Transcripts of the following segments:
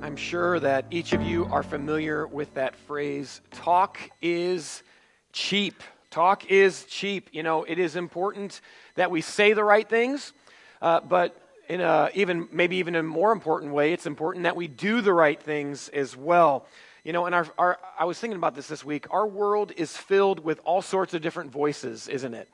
I'm sure that each of you are familiar with that phrase, talk is cheap. Talk is cheap. You know, it is important that we say the right things, but in maybe even a more important way, it's important that we do the right things as well. You know, and I was thinking about this week. Our world is filled with all sorts of different voices, isn't it?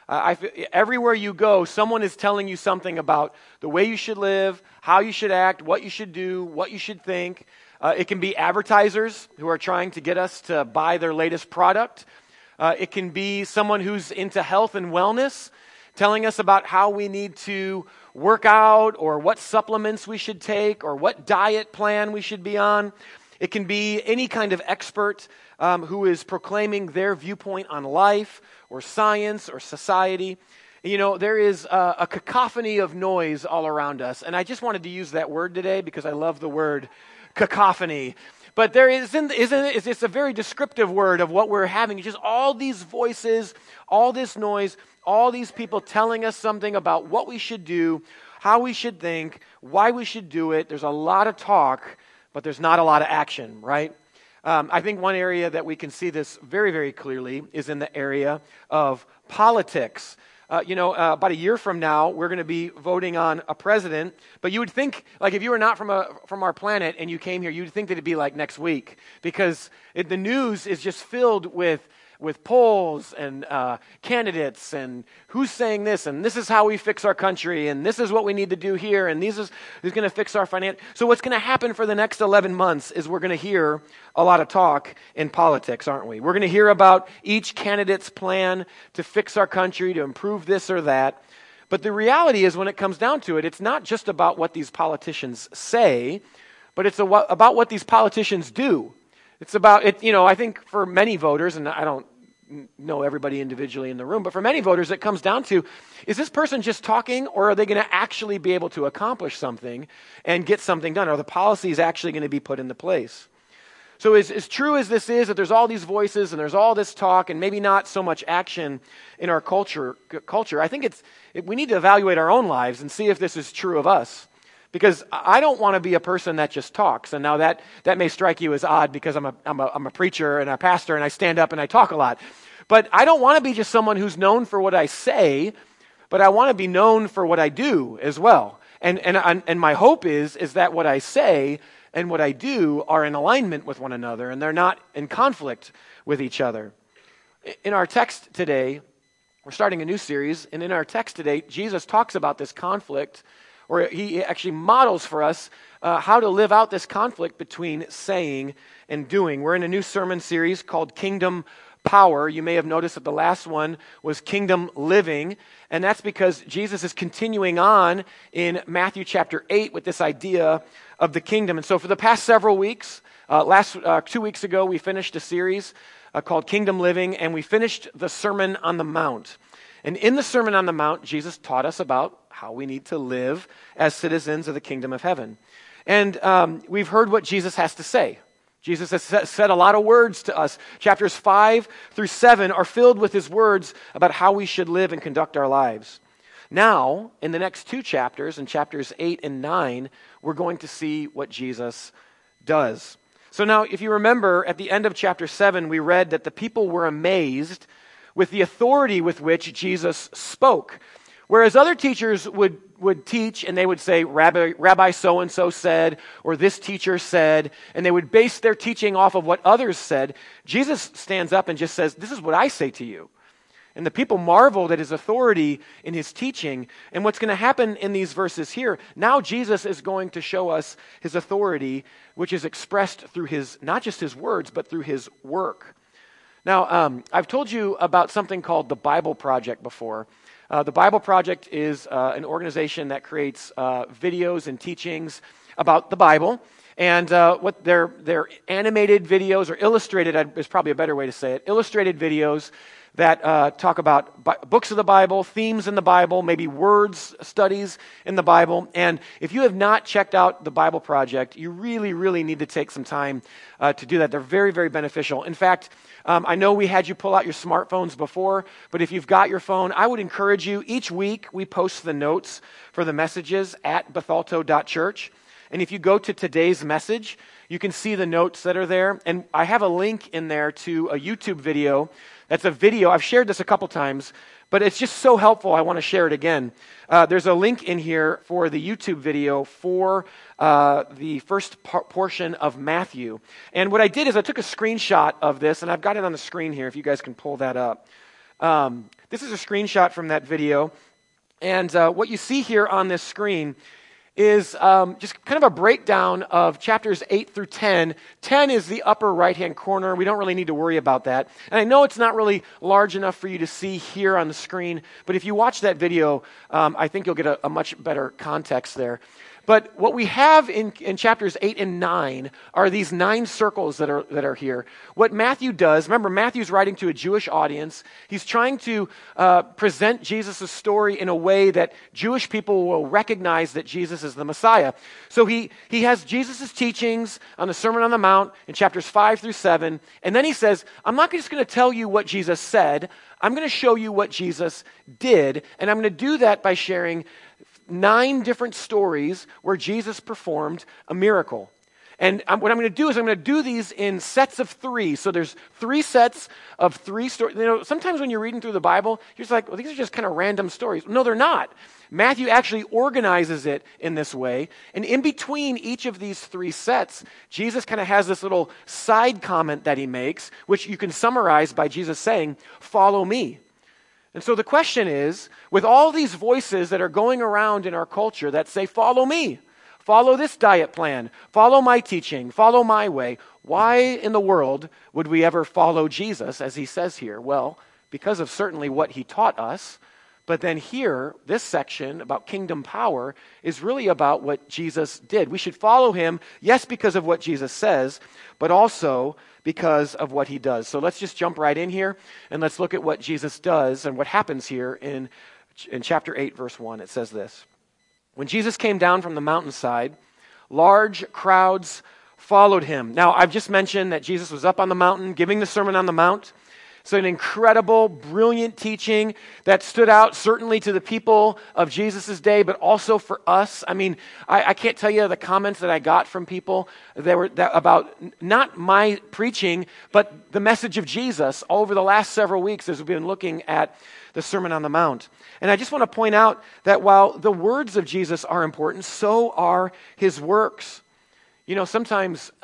Everywhere you go, someone is telling you something about the way you should live, how you should act, what you should do, what you should think. It can be advertisers who are trying to get us to buy their latest product. It can be someone who's into health and wellness, telling us about how we need to work out, or what supplements we should take, or what diet plan we should be on. It can be any kind of expert who is proclaiming their viewpoint on life, or science, or society. You know, there is a cacophony of noise all around us. And I just wanted to use that word today because I love the word cacophony. But it's a very descriptive word of what we're having. It's just all these voices, all this noise, all these people telling us something about what we should do, how we should think, why we should do it. There's a lot of talk, but there's not a lot of action, right? I think one area that we can see this very, very clearly is in the area of politics. About a year from now, we're going to be voting on a president. But you would think, like, if you were not from our planet and you came here, you'd think that it'd be like next week, because the news is just filled with polls and candidates and who's saying this, and this is how we fix our country, and this is what we need to do here, and this is going to fix our finance. So what's going to happen for the next 11 months is we're going to hear a lot of talk in politics, aren't we? We're going to hear about each candidate's plan to fix our country, to improve this or that. But the reality is, when it comes down to it, it's not just about what these politicians say, but it's about what these politicians do. It's about it. You know, I think for many voters, and I don't know everybody individually in the room, but for many voters, it comes down to, is this person just talking, or are they going to actually be able to accomplish something and get something done? Are the policies actually going to be put into place? So as true as this is, that there's all these voices and there's all this talk and maybe not so much action in our culture, I think we need to evaluate our own lives and see if this is true of us. Because I don't want to be a person that just talks. And now that may strike you as odd, because I'm a preacher and a pastor and I stand up and I talk a lot. But I don't want to be just someone who's known for what I say, but I want to be known for what I do as well. And my hope is that what I say and what I do are in alignment with one another, and they're not in conflict with each other. In our text today, we're starting a new series, and in our text today, Jesus talks about this conflict, or he actually models for us how to live out this conflict between saying and doing. We're in a new sermon series called Kingdom Power. You may have noticed that the last one was Kingdom Living, and that's because Jesus is continuing on in Matthew chapter 8 with this idea of the kingdom. And so for the past several weeks, 2 weeks ago, we finished a series called Kingdom Living, and we finished the Sermon on the Mount. And in the Sermon on the Mount, Jesus taught us about how we need to live as citizens of the kingdom of heaven. And we've heard what Jesus has to say. Jesus has said a lot of words to us. Chapters 5 through 7 are filled with his words about how we should live and conduct our lives. Now, in the next 2 chapters, in chapters 8 and 9, we're going to see what Jesus does. So now, if you remember, at the end of chapter 7, we read that the people were amazed with the authority with which Jesus spoke. Whereas other teachers would teach and they would say, Rabbi so-and-so said, or this teacher said, and they would base their teaching off of what others said, Jesus stands up and just says, this is what I say to you. And the people marveled at his authority in his teaching. And what's going to happen in these verses here, now Jesus is going to show us his authority, which is expressed through not just his words, but through his work. Now, I've told you about something called the Bible Project before. The Bible Project is an organization that creates videos and teachings about the Bible. And what they're animated videos, or illustrated is probably a better way to say it, illustrated videos that talk about books of the Bible, themes in the Bible, maybe words studies in the Bible. And if you have not checked out the Bible Project, you really, really need to take some time to do that. They're very, very beneficial. In fact, I know we had you pull out your smartphones before, but if you've got your phone, I would encourage you, each week we post the notes for the messages at bethalto.church. And if you go to today's message, you can see the notes that are there. And I have a link in there to a YouTube video. That's a video. I've shared this a couple times, but it's just so helpful. I want to share it again. There's a link in here for the YouTube video for the first portion of Matthew. And what I did is I took a screenshot of this, and I've got it on the screen here if you guys can pull that up. This is a screenshot from that video. And what you see here on this screen is just kind of a breakdown of chapters 8 through 10. 10 is the upper right-hand corner. We don't really need to worry about that. And I know it's not really large enough for you to see here on the screen, but if you watch that video, I think you'll get a much better context there. But what we have in chapters 8 and 9 are these 9 circles that are here. What Matthew does, remember Matthew's writing to a Jewish audience. He's trying to present Jesus' story in a way that Jewish people will recognize that Jesus is the Messiah. So he has Jesus' teachings on the Sermon on the Mount in chapters 5 through 7. And then he says, I'm not just going to tell you what Jesus said. I'm going to show you what Jesus did. And I'm going to do that by sharing 9 different stories where Jesus performed a miracle. And what I'm going to do is I'm going to do these in sets of 3. So there's 3 sets of 3 stories. You know, sometimes when you're reading through the Bible, you're just like, well, these are just kind of random stories. No, they're not. Matthew actually organizes it in this way. And in between each of these 3 sets, Jesus kind of has this little side comment that he makes, which you can summarize by Jesus saying, follow me. And so the question is, with all these voices that are going around in our culture that say, follow me, follow this diet plan, follow my teaching, follow my way, why in the world would we ever follow Jesus, as he says here? Well, because of certainly what he taught us, but then here, this section about kingdom power is really about what Jesus did. We should follow him, yes, because of what Jesus says, but also because of what he does. So let's just jump right in here, and let's look at what Jesus does and what happens here in chapter 8, verse 1. It says this: When Jesus came down from the mountainside, large crowds followed him. Now, I've just mentioned that Jesus was up on the mountain giving the Sermon on the Mount. So an incredible, brilliant teaching that stood out certainly to the people of Jesus' day, but also for us. I mean, I can't tell you the comments that I got from people about not my preaching, but the message of Jesus over the last several weeks as we've been looking at the Sermon on the Mount. And I just want to point out that while the words of Jesus are important, so are his works. You know, sometimes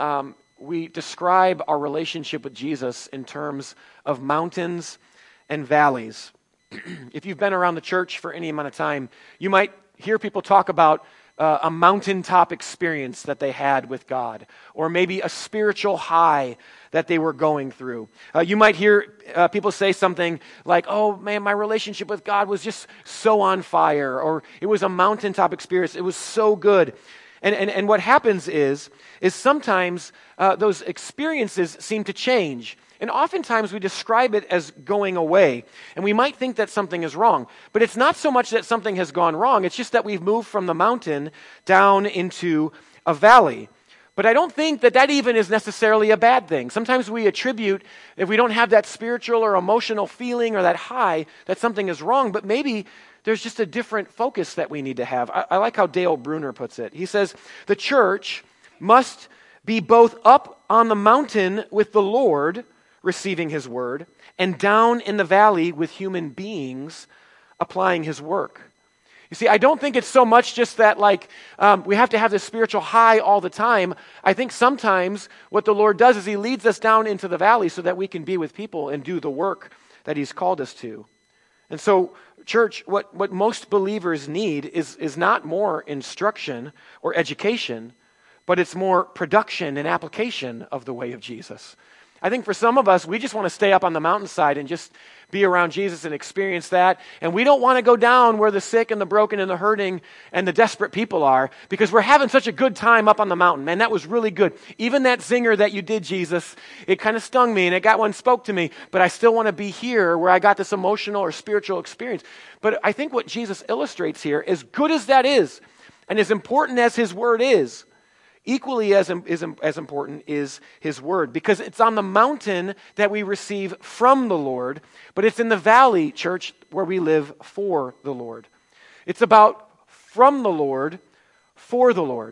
we describe our relationship with Jesus in terms of mountains and valleys. If you've been around the church for any amount of time, you might hear people talk about a mountaintop experience that they had with God, or maybe a spiritual high that they were going through. You might hear people say something like, oh man, my relationship with God was just so on fire, or it was a mountaintop experience, it was so good. And what happens is sometimes those experiences seem to change. And oftentimes we describe it as going away. And we might think that something is wrong. But it's not so much that something has gone wrong. It's just that we've moved from the mountain down into a valley. But I don't think that even is necessarily a bad thing. Sometimes we attribute, if we don't have that spiritual or emotional feeling or that high, that something is wrong. But maybe there's just a different focus that we need to have. I like how Dale Bruner puts it. He says, the church must be both up on the mountain with the Lord, receiving his word, and down in the valley with human beings, applying his work. You see, I don't think it's so much just that we have to have this spiritual high all the time. I think sometimes what the Lord does is he leads us down into the valley so that we can be with people and do the work that he's called us to. And so, church, what most believers need is not more instruction or education, but it's more production and application of the way of Jesus. I think for some of us, we just want to stay up on the mountainside and just be around Jesus and experience that. And we don't want to go down where the sick and the broken and the hurting and the desperate people are, because we're having such a good time up on the mountain. Man, that was really good. Even that zinger that you did, Jesus, it kind of stung me and it spoke to me, but I still want to be here where I got this emotional or spiritual experience. But I think what Jesus illustrates here, as good as that is, and as important as his word is, equally as important is his word, because it's on the mountain that we receive from the Lord, but it's in the valley, church, where we live for the Lord. It's about from the Lord, for the Lord.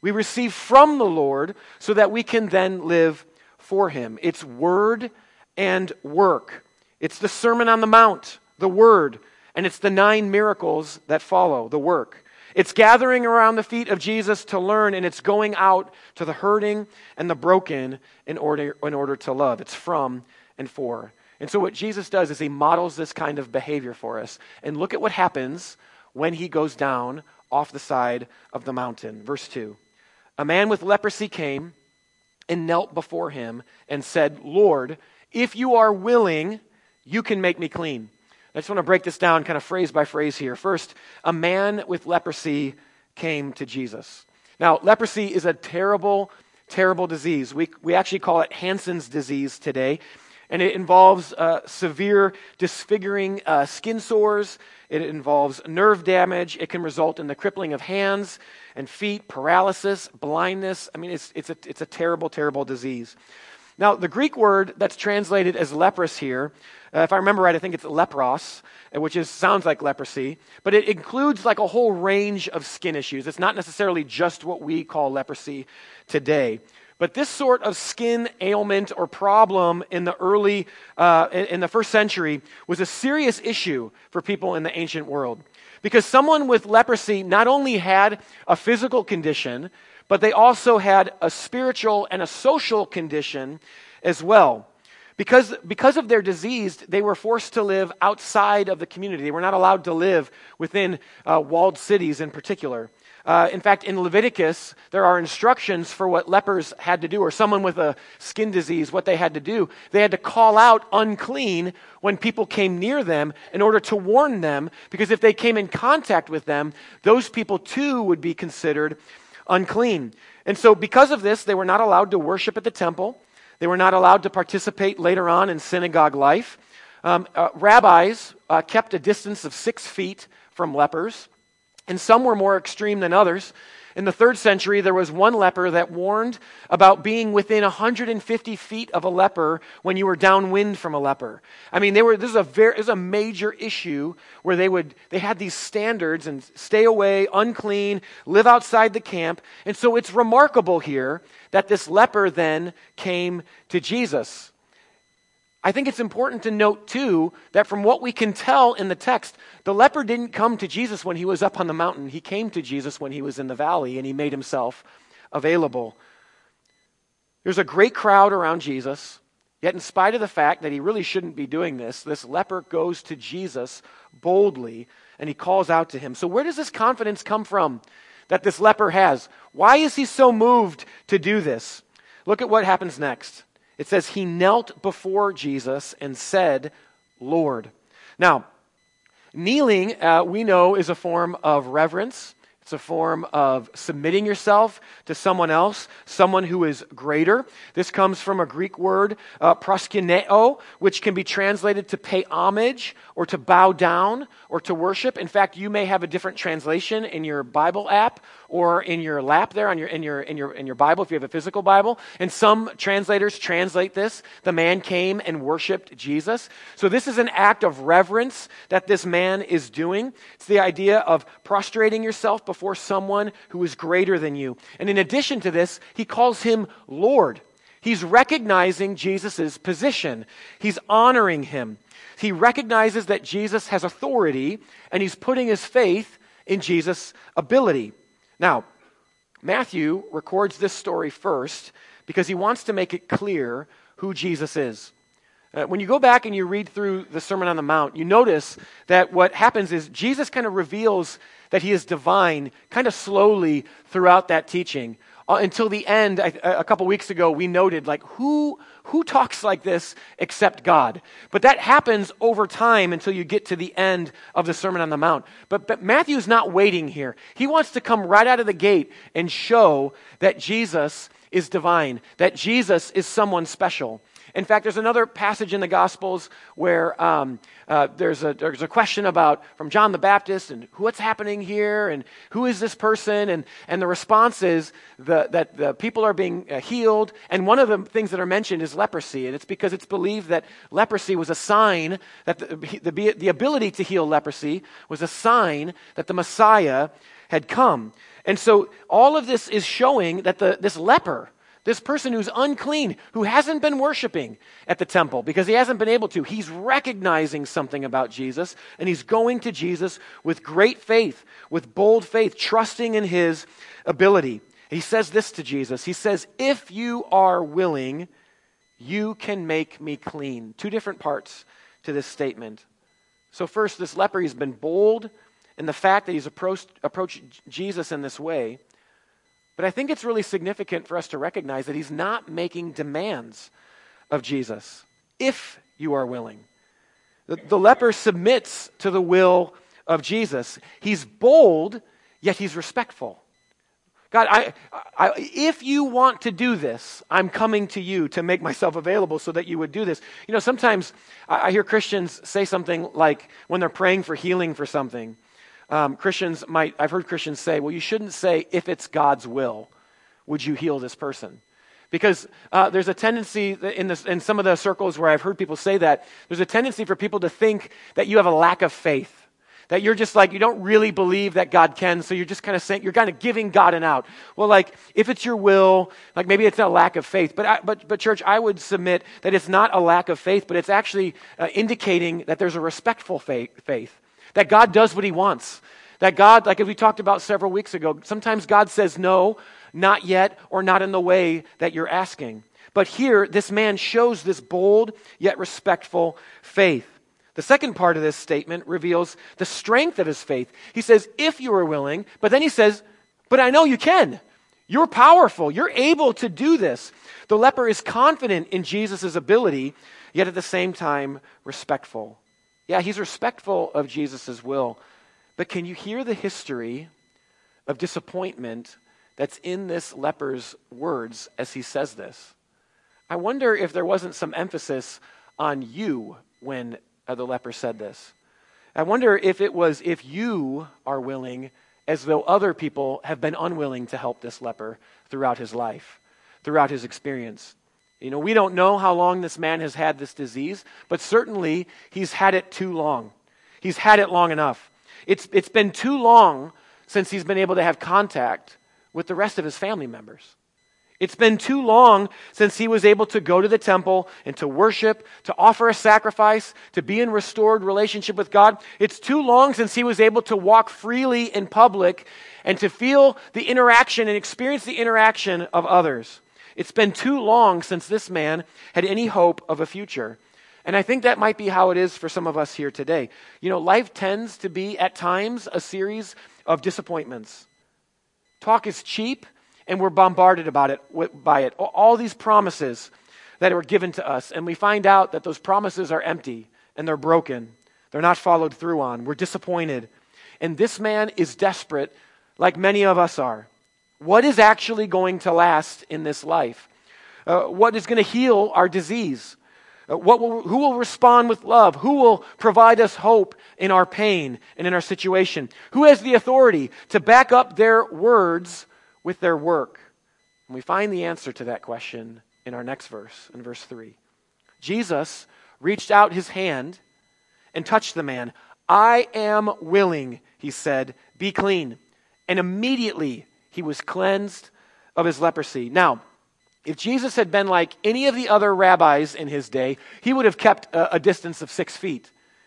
We receive from the Lord so that we can then live for him. It's word and work. It's the Sermon on the Mount, the word, and it's the 9 miracles that follow, the work. It's gathering around the feet of Jesus to learn, and it's going out to the hurting and the broken in order to love. It's from and for. And so what Jesus does is he models this kind of behavior for us. And look at what happens when he goes down off the side of the mountain. Verse 2. A man with leprosy came and knelt before him and said, Lord, if you are willing, you can make me clean. I just want to break this down kind of phrase by phrase here. First, a man with leprosy came to Jesus. Now, leprosy is a terrible, terrible disease. We actually call it Hansen's disease today. And it involves severe disfiguring skin sores. It involves nerve damage. It can result in the crippling of hands and feet, paralysis, blindness. I mean, it's a terrible, terrible disease. Now, the Greek word that's translated as leprous here, if I remember right, I think it's lepros, which sounds like leprosy, but it includes like a whole range of skin issues. It's not necessarily just what we call leprosy today. But this sort of skin ailment or problem in the in the first century was a serious issue for people in the ancient world. Because someone with leprosy not only had a physical condition, but they also had a spiritual and a social condition as well. Because of their disease, they were forced to live outside of the community. They were not allowed to live within walled cities in particular. In fact, in Leviticus, there are instructions for what lepers had to do, or someone with a skin disease, what they had to do. They had to call out unclean when people came near them in order to warn them, because if they came in contact with them, those people too would be considered unclean. And so because of this, they were not allowed to worship at the temple. They were not allowed to participate later on in synagogue life. Rabbis kept a distance of 6 feet from lepers. And some were more extreme than others. In the 3rd century, there was one leper that warned about being within 150 feet of a leper when you were downwind from a leper. I mean, this is a major issue where they had these standards and stay away, unclean, live outside the camp. And so it's remarkable here that this leper then came to Jesus. I think it's important to note, too, that from what we can tell in the text, the leper didn't come to Jesus when he was up on the mountain. He came to Jesus when he was in the valley, and he made himself available. There's a great crowd around Jesus, yet in spite of the fact that he really shouldn't be doing this leper goes to Jesus boldly, and he calls out to him. So where does this confidence come from that this leper has? Why is he so moved to do this? Look at what happens next. It says, he knelt before Jesus and said, Lord. Now, kneeling, we know, is a form of reverence. It's a form of submitting yourself to someone else, someone who is greater. This comes from a Greek word, proskuneo, which can be translated to pay homage or to bow down or to worship. In fact, you may have a different translation in your Bible app or in your lap there in your Bible if you have a physical Bible. And some translators translate this, the man came and worshiped Jesus. So this is an act of reverence that this man is doing. It's the idea of prostrating yourself before someone who is greater than you. And in addition to this, he calls him Lord. He's recognizing Jesus' position. He's honoring him. He recognizes that Jesus has authority, and he's putting his faith in Jesus' ability. Now, Matthew records this story first because he wants to make it clear who Jesus is. When you go back and you read through the Sermon on the Mount, you notice that what happens is Jesus kind of reveals that he is divine kind of slowly throughout that teaching. Until the end, a couple weeks ago, we noted, like, who talks like this except God? But that happens over time until you get to the end of the Sermon on the Mount. But Matthew's not waiting here. He wants to come right out of the gate and show that Jesus is divine, that Jesus is someone special. In fact, there's another passage in the Gospels where there's a question from John the Baptist and what's happening here and who is this person? And the response is that the people are being healed. And one of the things that are mentioned is leprosy. And it's because it's believed that leprosy was a sign, that the ability to heal leprosy was a sign that the Messiah had come. And so all of this is showing that this leper, this person who's unclean, who hasn't been worshiping at the temple because he hasn't been able to, he's recognizing something about Jesus, and he's going to Jesus with great faith, with bold faith, trusting in his ability. He says this to Jesus. He says, "If you are willing, you can make me clean." Two different parts to this statement. So first, this leper, he's been bold in the fact that he's approached Jesus in this way. But I think it's really significant for us to recognize that he's not making demands of Jesus. If you are willing. The leper submits to the will of Jesus. He's bold, yet he's respectful. God, if you want to do this, I'm coming to you to make myself available so that you would do this. You know, sometimes I hear Christians say something like when they're praying for healing for something, I've heard Christians say, well, you shouldn't say, if it's God's will, would you heal this person? Because there's a tendency in some of the circles where I've heard people say that, there's a tendency for people to think that you have a lack of faith. That you're just like, you don't really believe that God can, so you're just kind of saying, you're kind of giving God an out. Well, like, if it's your will, like maybe it's a lack of faith. But church, I would submit that it's not a lack of faith, but it's actually indicating that there's a respectful faith. That God does what he wants. That God, like as we talked about several weeks ago, sometimes God says no, not yet, or not in the way that you're asking. But here, this man shows this bold yet respectful faith. The second part of this statement reveals the strength of his faith. He says, if you are willing, but then he says, but I know you can. You're powerful. You're able to do this. The leper is confident in Jesus' ability, yet at the same time respectful. Yeah, he's respectful of Jesus' will. But can you hear the history of disappointment that's in this leper's words as he says this? I wonder if there wasn't some emphasis on you when the leper said this. I wonder if it was, if you are willing, as though other people have been unwilling to help this leper throughout his life, throughout his experience. You know, we don't know how long this man has had this disease, but certainly he's had it too long. He's had it long enough. It's been too long since he's been able to have contact with the rest of his family members. It's been too long since he was able to go to the temple and to worship, to offer a sacrifice, to be in restored relationship with God. It's too long since he was able to walk freely in public and to feel the interaction and experience the interaction of others. It's been too long since this man had any hope of a future. And I think that might be how it is for some of us here today. You know, life tends to be at times a series of disappointments. Talk is cheap, and we're bombarded by it. All these promises that were given to us, and we find out that those promises are empty and they're broken. They're not followed through on. We're disappointed. And this man is desperate, like many of us are. What is actually going to last in this life? What is going to heal our disease? Who will respond with love? Who will provide us hope in our pain and in our situation? Who has the authority to back up their words with their work? And we find the answer to that question in our next verse, in verse 3. Jesus reached out his hand and touched the man. I am willing, he said, be clean. And immediately he was cleansed of his leprosy. Now, if Jesus had been like any of the other rabbis in his day, he would have kept a distance of 6 feet.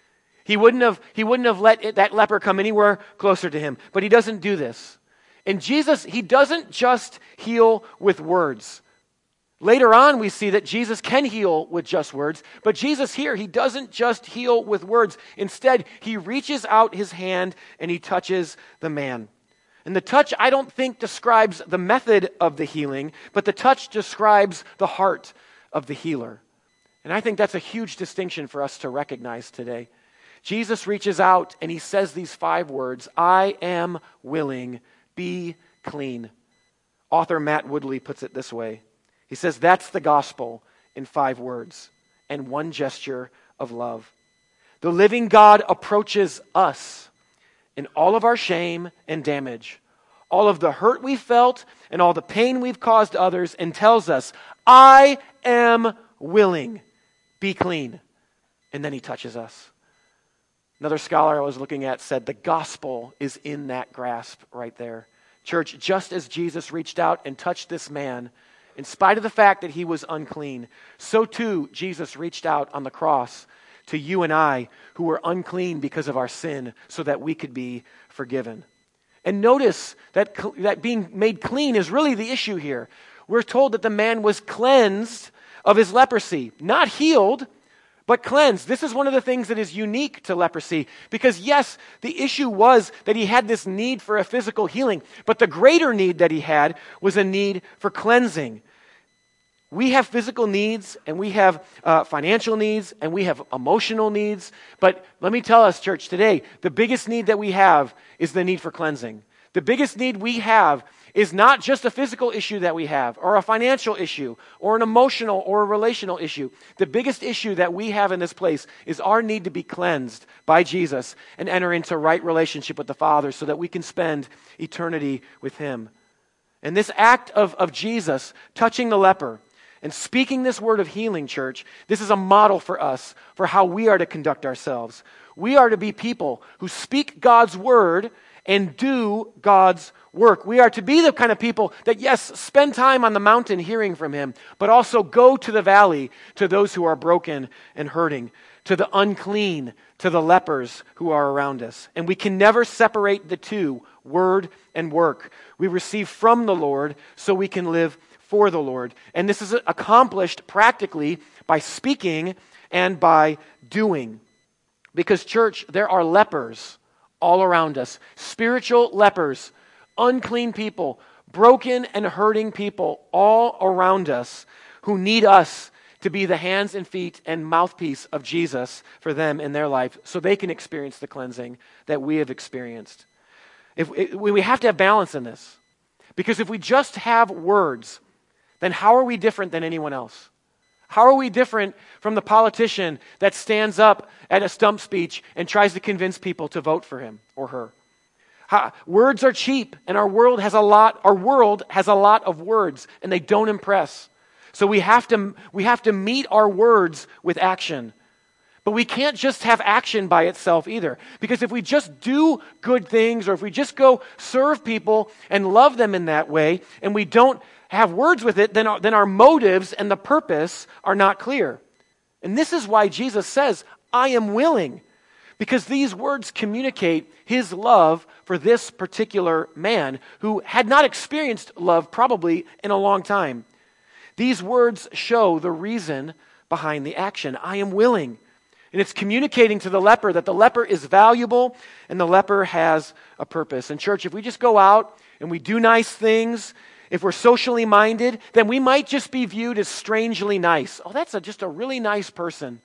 He wouldn't have let that leper come anywhere closer to him. But he doesn't do this. And Jesus, he doesn't just heal with words. Later on, we see that Jesus can heal with just words. But Jesus here, he doesn't just heal with words. Instead, he reaches out his hand and he touches the man. And the touch, I don't think, describes the method of the healing, but the touch describes the heart of the healer. And I think that's a huge distinction for us to recognize today. Jesus reaches out and he says these 5 words, I am willing, be clean. Author Matt Woodley puts it this way. He says, that's the gospel. in 5 words and one gesture of love. The living God approaches us in all of our shame and damage, all of the hurt we felt and all the pain we've caused others, and tells us, I am willing, be clean. And then he touches us. Another scholar I was looking at said the gospel is in that grasp right there. Church, just as Jesus reached out and touched this man, in spite of the fact that he was unclean, so too Jesus reached out on the cross to you and I who were unclean because of our sin so that we could be forgiven. And notice that being made clean is really the issue here. We're told that the man was cleansed of his leprosy, not healed, but cleansed. This is one of the things that is unique to leprosy, because yes, the issue was that he had this need for a physical healing, but the greater need that he had was a need for cleansing. We have physical needs, and we have financial needs, and we have emotional needs, but let me tell us, church, today, the biggest need that we have is the need for cleansing. The biggest need we have is not just a physical issue that we have, or a financial issue, or an emotional or a relational issue. The biggest issue that we have in this place is our need to be cleansed by Jesus and enter into right relationship with the Father so that we can spend eternity with Him. And this act of Jesus touching the leper and speaking this word of healing, church, this is a model for us for how we are to conduct ourselves. We are to be people who speak God's word and do God's work. We are to be the kind of people that, yes, spend time on the mountain hearing from Him, but also go to the valley to those who are broken and hurting, to the unclean, to the lepers who are around us. And we can never separate the two, word and work. We receive from the Lord so we can live for the Lord. And this is accomplished practically by speaking and by doing. Because, church, there are lepers all around us. Spiritual lepers, unclean people, broken and hurting people all around us who need us to be the hands and feet and mouthpiece of Jesus for them in their life so they can experience the cleansing that we have experienced. We have to have balance in this. Because if we just have words, then how are we different than anyone else? How are we different from the politician that stands up at a stump speech and tries to convince people to vote for him or her? Words are cheap, and our world has a lot of words, and they don't impress. So we have to meet our words with action. But we can't just have action by itself either. Because if we just do good things, or if we just go serve people and love them in that way, and we don't have words with it, then our motives and the purpose are not clear. And this is why Jesus says, I am willing. Because these words communicate His love for this particular man who had not experienced love probably in a long time. These words show the reason behind the action. I am willing. And it's communicating to the leper that the leper is valuable and the leper has a purpose. And church, if we just go out and we do nice things, if we're socially minded, then we might just be viewed as strangely nice. Oh, that's just a really nice person.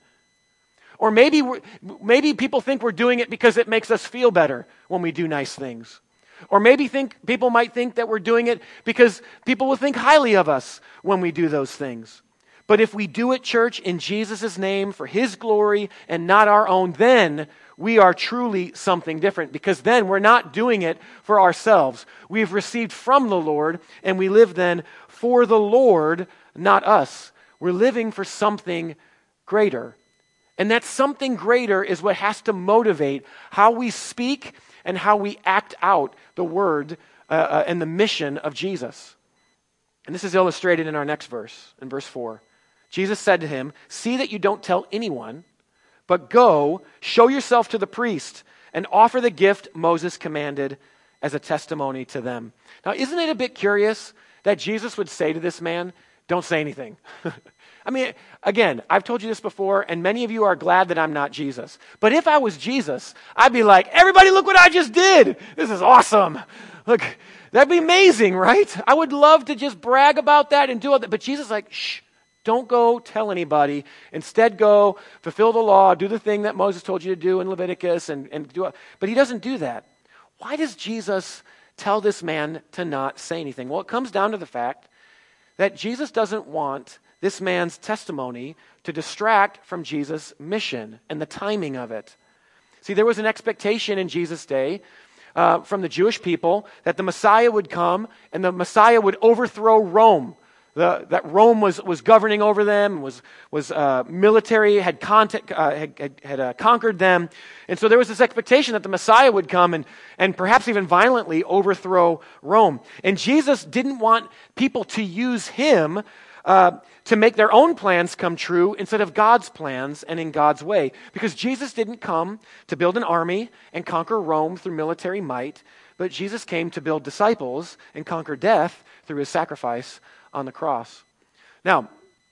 Or maybe people think we're doing it because it makes us feel better when we do nice things. Or maybe people might think that we're doing it because people will think highly of us when we do those things. But if we do it, church, in Jesus' name, for His glory and not our own, then we are truly something different, because then we're not doing it for ourselves. We've received from the Lord, and we live then for the Lord, not us. We're living for something greater. And that something greater is what has to motivate how we speak and how we act out the word and the mission of Jesus. And this is illustrated in our next verse, in verse 4. Jesus said to him, see that you don't tell anyone, but go, show yourself to the priest, and offer the gift Moses commanded as a testimony to them. Now, isn't it a bit curious that Jesus would say to this man, don't say anything? I mean, again, I've told you this before, and many of you are glad that I'm not Jesus. But if I was Jesus, I'd be like, everybody, look what I just did. This is awesome. Look, that'd be amazing, right? I would love to just brag about that and do all that. But Jesus is like, shh. Don't go tell anybody. Instead, go fulfill the law, do the thing that Moses told you to do in Leviticus, and do it. But He doesn't do that. Why does Jesus tell this man to not say anything? Well, it comes down to the fact that Jesus doesn't want this man's testimony to distract from Jesus' mission and the timing of it. See, there was an expectation in Jesus' day from the Jewish people that the Messiah would come and the Messiah would overthrow Rome. That Rome was governing over them, was military, had conquered them. And so there was this expectation that the Messiah would come and perhaps even violently overthrow Rome. And Jesus didn't want people to use him to make their own plans come true instead of God's plans and in God's way. Because Jesus didn't come to build an army and conquer Rome through military might, but Jesus came to build disciples and conquer death through his sacrifice on the cross. Now,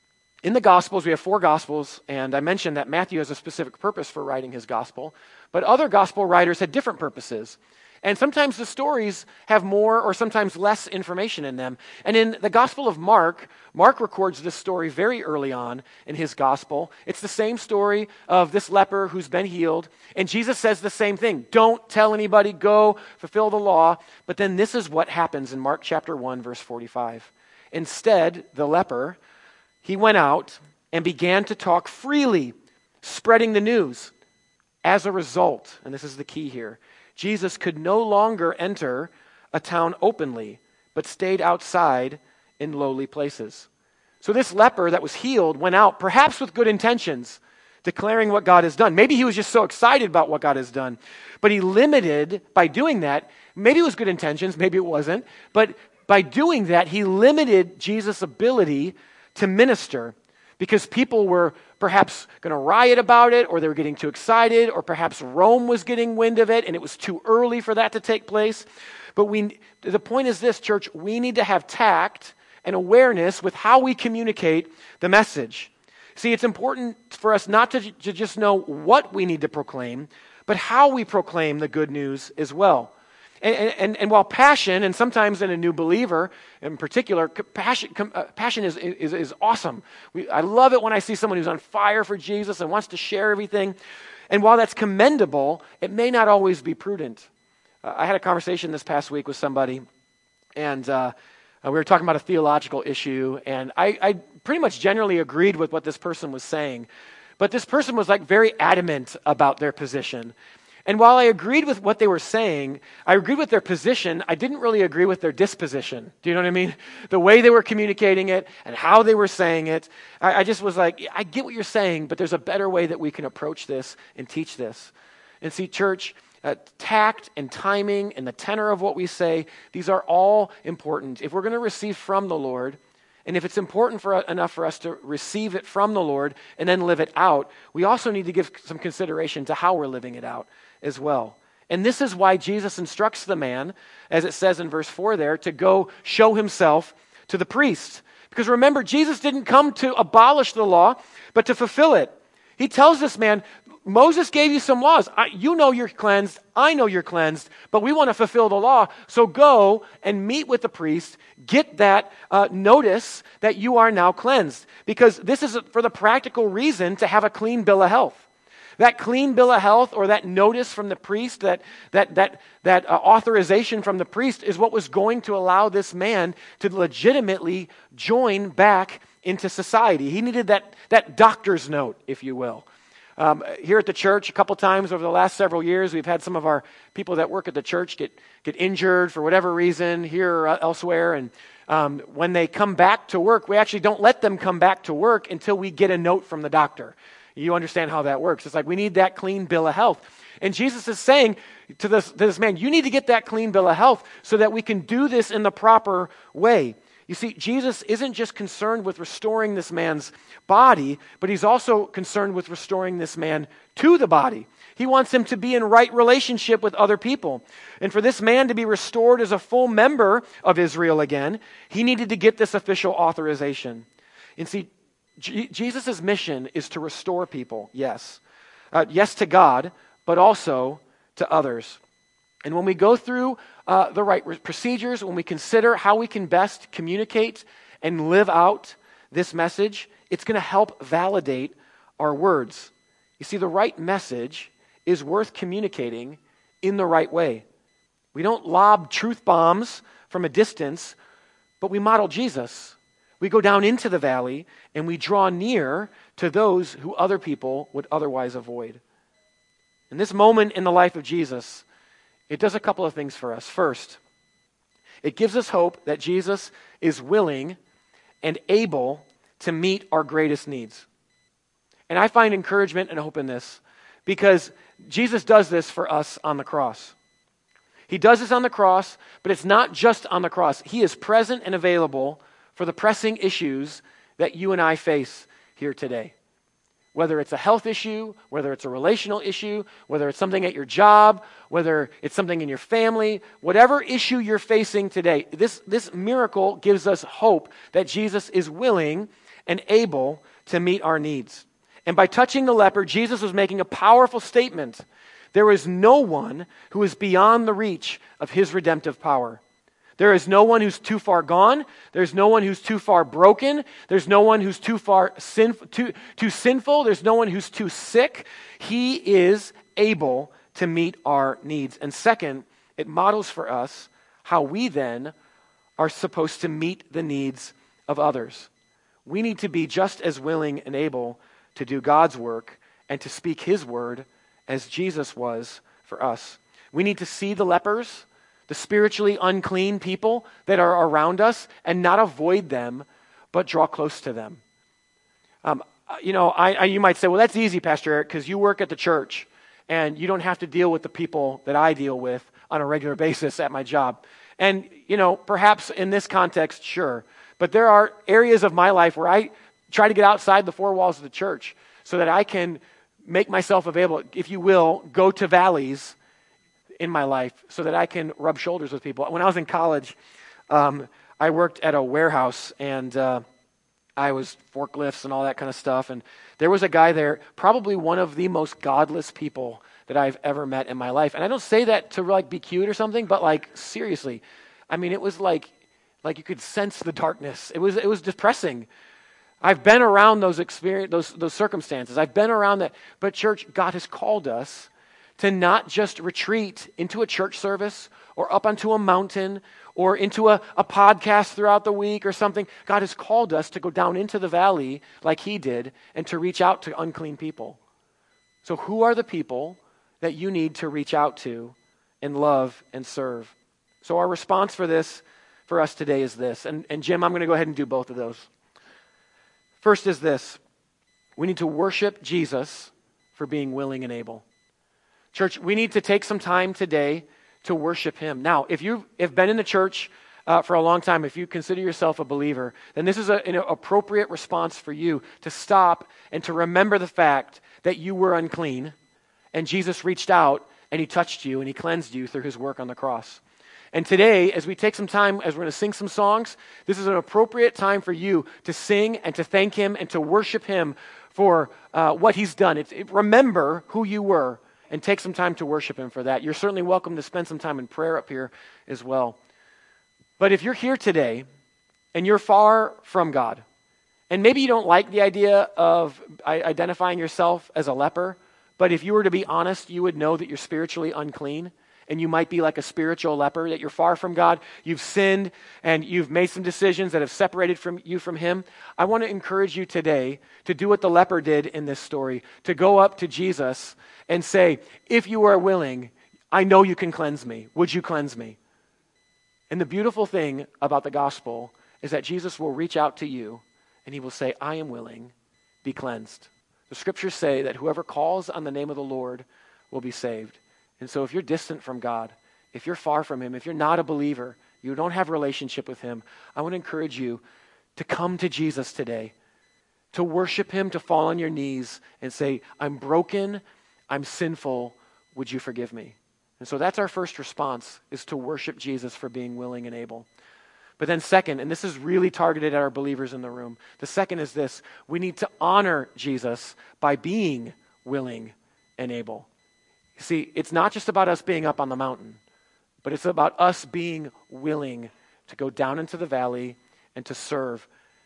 in the Gospels, we have 4 Gospels, and I mentioned that Matthew has a specific purpose for writing his Gospel, but other Gospel writers had different purposes. And sometimes the stories have more or sometimes less information in them. And in the Gospel of Mark, Mark records this story very early on in his Gospel. It's the same story of this leper who's been healed. And Jesus says the same thing. Don't tell anybody, go fulfill the law. But then this is what happens in Mark chapter 1, verse 45. Instead, the leper, he went out and began to talk freely, spreading the news. As a result, and this is the key here, Jesus could no longer enter a town openly, but stayed outside in lowly places. So this leper that was healed went out, perhaps with good intentions, declaring what God has done. Maybe he was just so excited about what God has done, but he limited, by doing that, maybe it was good intentions, maybe it wasn't, but by doing that, he limited Jesus' ability to minister because people were perhaps going to riot about it, or they were getting too excited, or perhaps Rome was getting wind of it and it was too early for that to take place. But the point is this, church, we need to have tact and awareness with how we communicate the message. See, it's important for us not to just know what we need to proclaim, but how we proclaim the good news as well. And while passion, and sometimes in a new believer in particular, passion is awesome. I love it when I see someone who's on fire for Jesus and wants to share everything. And while that's commendable, it may not always be prudent. I had a conversation this past week with somebody, and we were talking about a theological issue, and I pretty much generally agreed with what this person was saying. But this person was very adamant about their position. And while I agreed with what they were saying, I agreed with their position, I didn't really agree with their disposition. Do you know what I mean? The way they were communicating it and how they were saying it. I just was like, I get what you're saying, but there's a better way that we can approach this and teach this. And see, church, tact and timing and the tenor of what we say, these are all important. If we're going to receive from the Lord, and if it's important enough for us to receive it from the Lord and then live it out, we also need to give some consideration to how we're living it out as well. And this is why Jesus instructs the man, as it says in verse 4 there, to go show himself to the priest. Because remember, Jesus didn't come to abolish the law, but to fulfill it. He tells this man, Moses gave you some laws. You know you're cleansed. I know you're cleansed. But we want to fulfill the law. So go and meet with the priest. Get that notice that you are now cleansed. Because this is for the practical reason to have a clean bill of health. That clean bill of health or that notice from the priest, that authorization from the priest is what was going to allow this man to legitimately join back into society. He needed that doctor's note, if you will. Here at the church, a couple times over the last several years, we've had some of our people that work at the church get injured for whatever reason here or elsewhere. And when they come back to work, we actually don't let them come back to work until we get a note from the doctor. You understand how that works. It's like we need that clean bill of health. And Jesus is saying to this man, you need to get that clean bill of health so that we can do this in the proper way. You see, Jesus isn't just concerned with restoring this man's body, but he's also concerned with restoring this man to the body. He wants him to be in right relationship with other people. And for this man to be restored as a full member of Israel again, he needed to get this official authorization. And see, Jesus' mission is to restore people, yes. Yes to God, but also to others. And when we go through the right procedures, when we consider how we can best communicate and live out this message, it's going to help validate our words. You see, the right message is worth communicating in the right way. We don't lob truth bombs from a distance, but we model Jesus. We go down into the valley and we draw near to those who other people would otherwise avoid. In this moment in the life of Jesus, it does a couple of things for us. First, it gives us hope that Jesus is willing and able to meet our greatest needs. And I find encouragement and hope in this because Jesus does this for us on the cross. He does this on the cross, but it's not just on the cross. He is present and available for the pressing issues that you and I face here today. Whether it's a health issue, whether it's a relational issue, whether it's something at your job, whether it's something in your family, whatever issue you're facing today, this miracle gives us hope that Jesus is willing and able to meet our needs. And by touching the leper, Jesus was making a powerful statement. There is no one who is beyond the reach of his redemptive power. There is no one who's too far gone. There's no one who's too far broken. There's no one who's too sinful. There's no one who's too sick. He is able to meet our needs. And second, it models for us how we then are supposed to meet the needs of others. We need to be just as willing and able to do God's work and to speak his word as Jesus was for us. We need to see the lepers, the spiritually unclean people that are around us, and not avoid them, but draw close to them. You might say, well, that's easy, Pastor Eric, because you work at the church, and you don't have to deal with the people that I deal with on a regular basis at my job. And, perhaps in this context, sure. But there are areas of my life where I try to get outside the four walls of the church so that I can make myself available, if you will, go to valleys in my life so that I can rub shoulders with people. When I was in college, I worked at a warehouse and I was forklifts and all that kind of stuff. And there was a guy there, probably one of the most godless people that I've ever met in my life. And I don't say that to be cute or something, but seriously, I mean, it was like you could sense the darkness. It was depressing. I've been around those circumstances. I've been around that. But church, God has called us to not just retreat into a church service or up onto a mountain or into a podcast throughout the week or something. God has called us to go down into the valley like he did and to reach out to unclean people. So who are the people that you need to reach out to and love and serve? So our response for us today is this. And Jim, I'm going to go ahead and do both of those. First is this. We need to worship Jesus for being willing and able. Church, we need to take some time today to worship him. Now, if you have been in the church for a long time, if you consider yourself a believer, then this is an appropriate response for you to stop and to remember the fact that you were unclean and Jesus reached out and he touched you and he cleansed you through his work on the cross. And today, as we take some time, as we're going to sing some songs, this is an appropriate time for you to sing and to thank him and to worship him for what he's done. Remember who you were and take some time to worship him for that. You're certainly welcome to spend some time in prayer up here as well. But if you're here today and you're far from God, and maybe you don't like the idea of identifying yourself as a leper, but if you were to be honest, you would know that you're spiritually unclean. And you might be like a spiritual leper, that you're far from God, you've sinned, and you've made some decisions that have separated you from him. I want to encourage you today to do what the leper did in this story, to go up to Jesus and say, if you are willing, I know you can cleanse me. Would you cleanse me? And the beautiful thing about the gospel is that Jesus will reach out to you and he will say, I am willing, be cleansed. The scriptures say that whoever calls on the name of the Lord will be saved. And so if you're distant from God, if you're far from him, if you're not a believer, you don't have a relationship with him, I want to encourage you to come to Jesus today, to worship him, to fall on your knees and say, I'm broken, I'm sinful, would you forgive me? And so that's our first response, is to worship Jesus for being willing and able. But then second, and this is really targeted at our believers in the room, the second is this: we need to honor Jesus by being willing and able. See, it's not just about us being up on the mountain, but it's about us being willing to go down into the valley and to serve.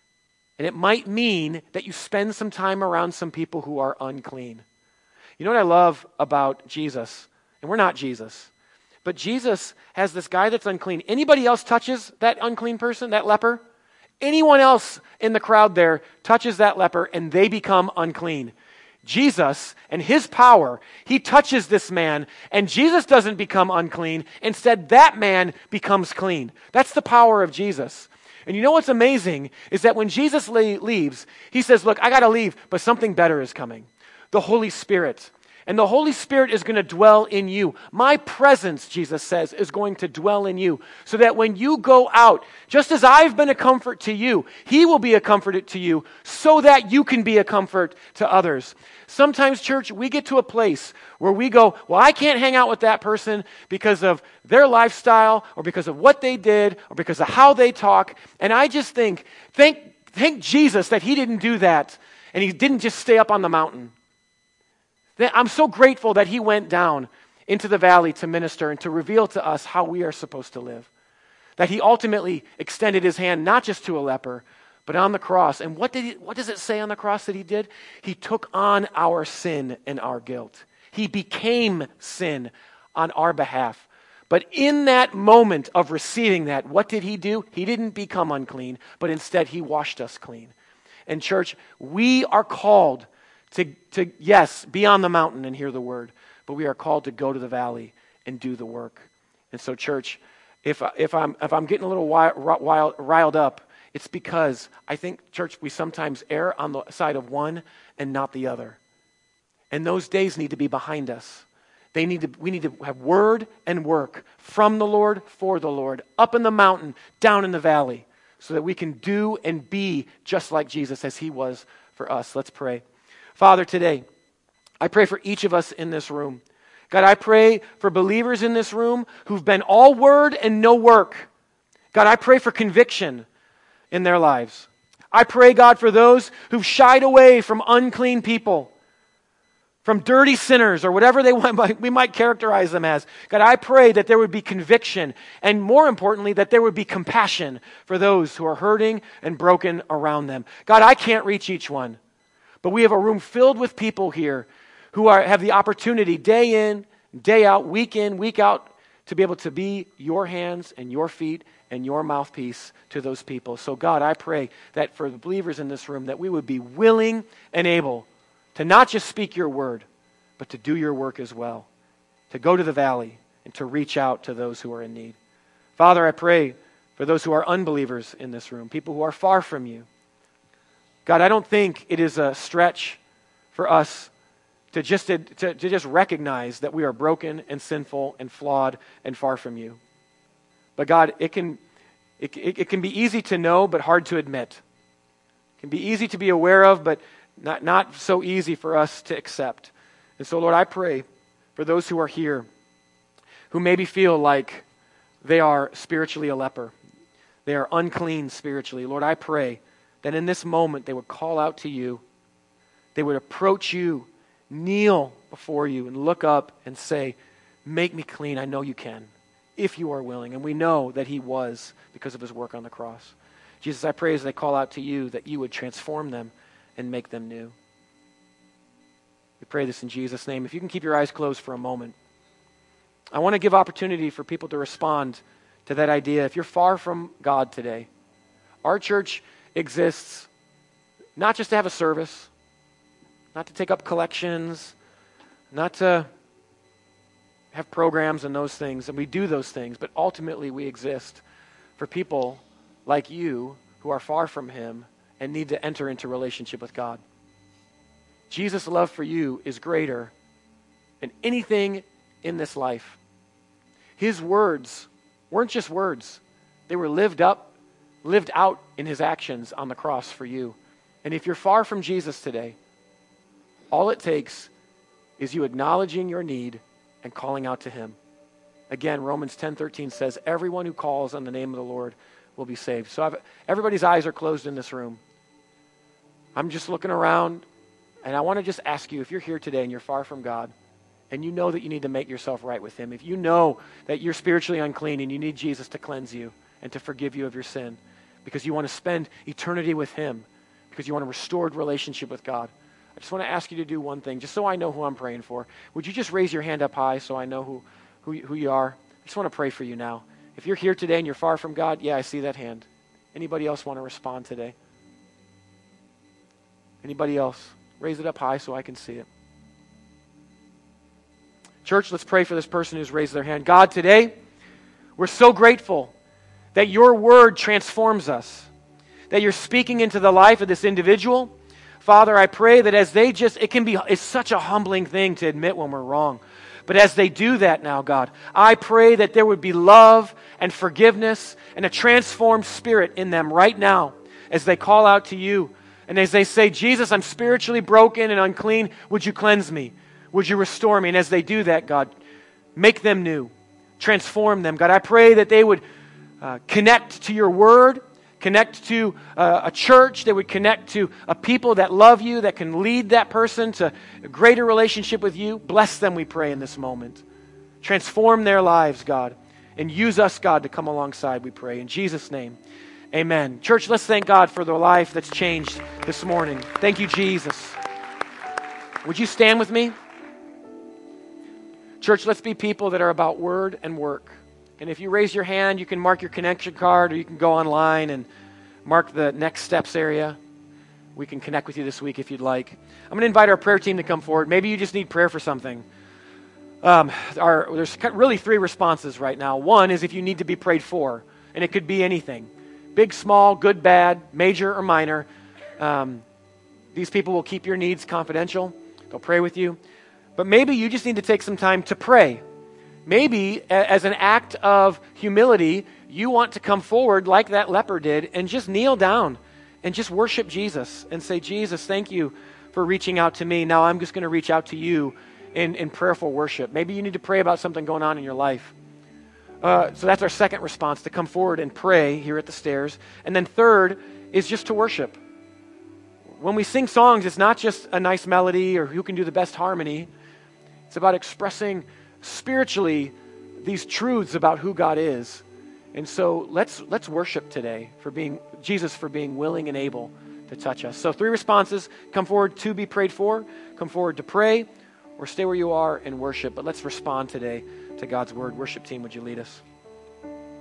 And it might mean that you spend some time around some people who are unclean. You know what I love about Jesus? And we're not Jesus, but Jesus has this guy that's unclean. Anybody else touches that unclean person, that leper? Anyone else in the crowd there touches that leper and they become unclean. Jesus and his power, he touches this man, and Jesus doesn't become unclean. Instead, that man becomes clean. That's the power of Jesus. And you know what's amazing is that when Jesus leaves, he says, look, I got to leave, but something better is coming. The Holy Spirit. And the Holy Spirit is going to dwell in you. My presence, Jesus says, is going to dwell in you. So that when you go out, just as I've been a comfort to you, he will be a comfort to you so that you can be a comfort to others. Sometimes, church, we get to a place where we go, well, I can't hang out with that person because of their lifestyle or because of what they did or because of how they talk. And I just thank Jesus that he didn't do that and he didn't just stay up on the mountain. I'm so grateful that he went down into the valley to minister and to reveal to us how we are supposed to live. That he ultimately extended his hand not just to a leper, but on the cross. And what does it say on the cross that he did? He took on our sin and our guilt. He became sin on our behalf. But in that moment of receiving that, what did he do? He didn't become unclean, but instead he washed us clean. And church, we are called to yes, be on the mountain and hear the word, but we are called to go to the valley and do the work. And so, church, if I'm getting a little riled up, it's because I think, church, we sometimes err on the side of one and not the other. And those days need to be behind us. We need to have word and work from the Lord, for the Lord, up in the mountain, down in the valley, so that we can do and be just like Jesus as he was for us. Let's pray. Father, today, I pray for each of us in this room. God, I pray for believers in this room who've been all word and no work. God, I pray for conviction in their lives. I pray, God, for those who've shied away from unclean people, from dirty sinners, or whatever we might characterize them as. God, I pray that there would be conviction, and more importantly, that there would be compassion for those who are hurting and broken around them. God, I can't reach each one. But we have a room filled with people here who have the opportunity day in, day out, week in, week out, to be able to be your hands and your feet and your mouthpiece to those people. So God, I pray that for the believers in this room, that we would be willing and able to not just speak your word, but to do your work as well, to go to the valley and to reach out to those who are in need. Father, I pray for those who are unbelievers in this room, people who are far from you. God, I don't think it is a stretch for us to just recognize that we are broken and sinful and flawed and far from you. But God, it can be easy to know, but hard to admit. It can be easy to be aware of, but not so easy for us to accept. And so, Lord, I pray for those who are here who maybe feel like they are spiritually a leper. They are unclean spiritually. Lord, I pray that in this moment they would call out to you. They would approach you, kneel before you, and look up and say, make me clean. I know you can, if you are willing. And we know that he was because of his work on the cross. Jesus, I pray as they call out to you that you would transform them and make them new. We pray this in Jesus' name. If you can keep your eyes closed for a moment. I want to give opportunity for people to respond to that idea. If you're far from God today, our church exists not just to have a service, not to take up collections, not to have programs and those things, and we do those things, but ultimately we exist for people like you who are far from him and need to enter into relationship with God. Jesus' love for you is greater than anything in this life. His words weren't just words. They were lived out in his actions on the cross for you. And if you're far from Jesus today, all it takes is you acknowledging your need and calling out to him. Again, Romans 10:13 says, everyone who calls on the name of the Lord will be saved. So everybody's eyes are closed in this room. I'm just looking around, and I want to just ask you, if you're here today and you're far from God, and you know that you need to make yourself right with him, if you know that you're spiritually unclean and you need Jesus to cleanse you and to forgive you of your sin, because you want to spend eternity with him, because you want a restored relationship with God, I just want to ask you to do one thing, just so I know who I'm praying for. Would you just raise your hand up high so I know who you are? I just want to pray for you now. If you're here today and you're far from God, yeah, I see that hand. Anybody else want to respond today? Anybody else? Raise it up high so I can see it. Church, let's pray for this person who's raised their hand. God, today, we're so grateful that your word transforms us, that you're speaking into the life of this individual. Father, I pray that as they it's such a humbling thing to admit when we're wrong. But as they do that now, God, I pray that there would be love and forgiveness and a transformed spirit in them right now as they call out to you and as they say, Jesus, I'm spiritually broken and unclean. Would you cleanse me? Would you restore me? And as they do that, God, make them new. Transform them. God, I pray that they would connect to your word, connect to a church, they would connect to a people that love you, that can lead that person to a greater relationship with you. Bless them, we pray, in this moment. Transform their lives, God, and use us, God, to come alongside, we pray. In Jesus' name, amen. Church, let's thank God for the life that's changed this morning. Thank you, Jesus. Would you stand with me? Church, let's be people that are about word and work. And if you raise your hand, you can mark your connection card, or you can go online and mark the next steps area. We can connect with you this week if you'd like. I'm going to invite our prayer team to come forward. Maybe you just need prayer for something. There's really 3 responses right now. One is if you need to be prayed for, and it could be anything. Big, small, good, bad, major, or minor. These people will keep your needs confidential. They'll pray with you. But maybe you just need to take some time to pray. Maybe as an act of humility, you want to come forward like that leper did and just kneel down and just worship Jesus and say, Jesus, thank you for reaching out to me. Now I'm just going to reach out to you in prayerful worship. Maybe you need to pray about something going on in your life. So that's our second response, to come forward and pray here at the stairs. And then third is just to worship. When we sing songs, it's not just a nice melody or who can do the best harmony. It's about expressing spiritually these truths about who God is. And so let's worship today for being willing and able to touch us. So 3 responses: come forward to be prayed for, come forward to pray, or stay where you are and worship. But let's respond today to God's word. Worship team, would you lead us?